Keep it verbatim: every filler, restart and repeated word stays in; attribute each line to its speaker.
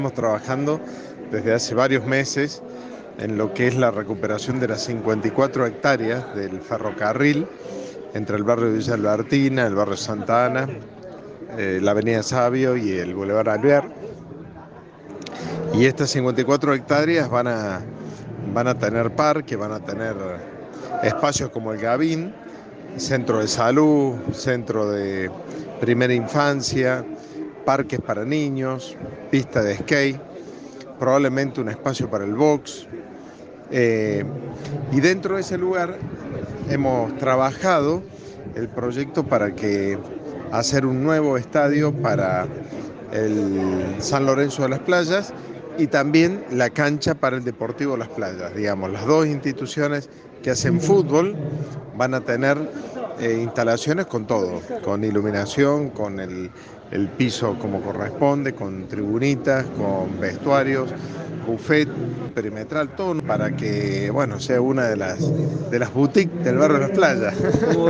Speaker 1: Estamos trabajando desde hace varios meses en lo que es la recuperación de las cincuenta y cuatro hectáreas del ferrocarril entre el barrio de Villa Albertina, el barrio Santa Ana, eh, la avenida Sabio y el Boulevard Alvear. Y estas cincuenta y cuatro hectáreas van a, van a tener parque, van a tener espacios como el Gavín, centro de salud, centro de primera infancia, parques para niños, pista de skate, probablemente un espacio para el box. Eh, y dentro de ese lugar hemos trabajado el proyecto para que hacer un nuevo estadio para el San Lorenzo de las Playas y también la cancha para el Deportivo Las Playas. Digamos, las dos instituciones que hacen fútbol van a tener eh, instalaciones con todo, con iluminación, con el, el piso como corresponde, con tribunitas, con vestuarios, buffet perimetral, todo para que, bueno, sea una de las, de las boutiques del barrio de Las Playas.